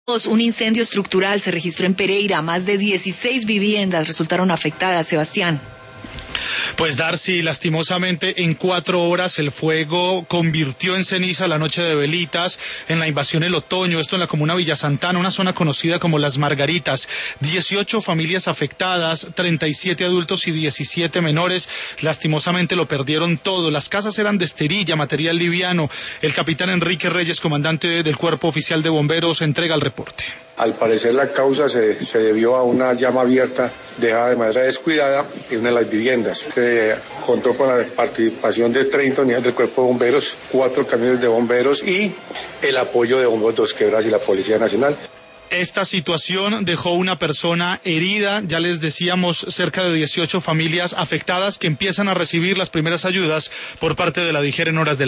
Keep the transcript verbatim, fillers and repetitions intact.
Un incendio estructural se registró en Pereira. Más de dieciséis viviendas resultaron afectadas. Sebastián. Pues Darcy, lastimosamente en cuatro horas el fuego convirtió en ceniza la noche de velitas en la invasión El Otoño, esto en la comuna Villa Santana, una zona conocida como Las Margaritas. dieciocho familias afectadas, treinta y siete adultos y diecisiete menores, lastimosamente lo perdieron todo. Las casas eran de esterilla, material liviano. El capitán Enrique Reyes, comandante del Cuerpo Oficial de Bomberos, entrega el reporte. Al parecer la causa se, se debió a una llama abierta dejada de manera descuidada en una de las viviendas. Se contó con la participación de treinta unidades del Cuerpo de Bomberos, cuatro camiones de bomberos y el apoyo de Bomberos Dos Quebradas y la Policía Nacional. Esta situación dejó una persona herida, ya les decíamos, cerca de dieciocho familias afectadas que empiezan a recibir las primeras ayudas por parte de la DIJÍR en horas de la